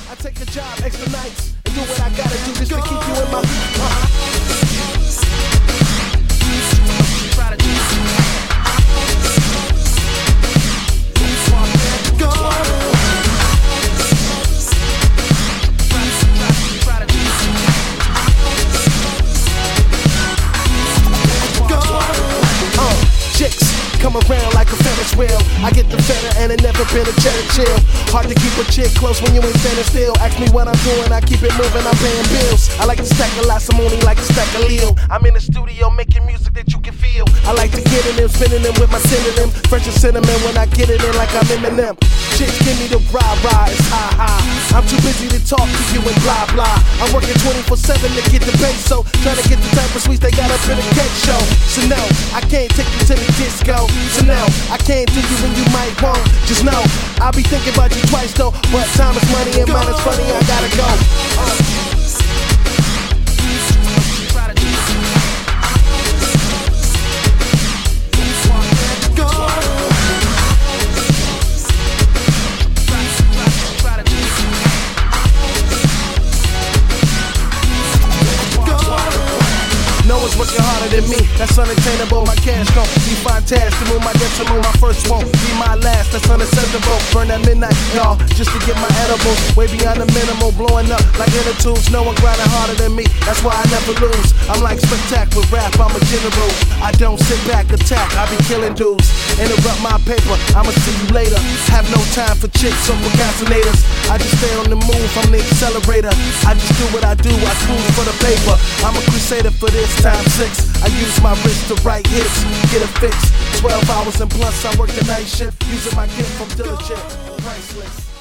I take a job extra nights and do what I gotta do just to keep you in my come around like a Ferris wheel. I get the better and it never been a cheddar chill. Hard to keep a chick close when you ain't standing still. Ask me what I'm doing, I keep it moving, I'm paying bills. I like to stack a lot, some only like to stack a Leo. I'm in the studio making music that you can feel. I like to get in them, spinning them with my synonym. Fresh as cinnamon when I get it in like I'm Eminem. Chicks give me the rah-rah, it's ha-ha. I'm too busy to talk to you and blah blah. I'm working 24/7 to get the base, so trying to get the type of sweets they got up in the cake show. So no, I can't take you to the disco. So no, I can't do you when you might want. Just know, I'll be thinking about you twice though. But time is money and mine is funny, I gotta go. No one's working harder than me, that's unattainable. My cash gon' be fantastic. Move my decimal, my first won't be my last, that's unacceptable. Burn at midnight, y'all, just to get my edibles. Way beyond the minimal, blowing up like inner tubes. No one grinding harder than me, that's why I never lose. I'm like spectacular with rap, I'm a general. I don't sit back, attack, I be killing dudes. Interrupt my paper, I'ma see you later. Have no time for chicks or procrastinators. I just stay on the move, I'm the accelerator. I just do what I do, I cruise for the paper. I'm a crusader for this. Time 6, I use my wrist to write hits, get a fix. 12 hours and plus I work the night shift, using my gift from diligent, priceless.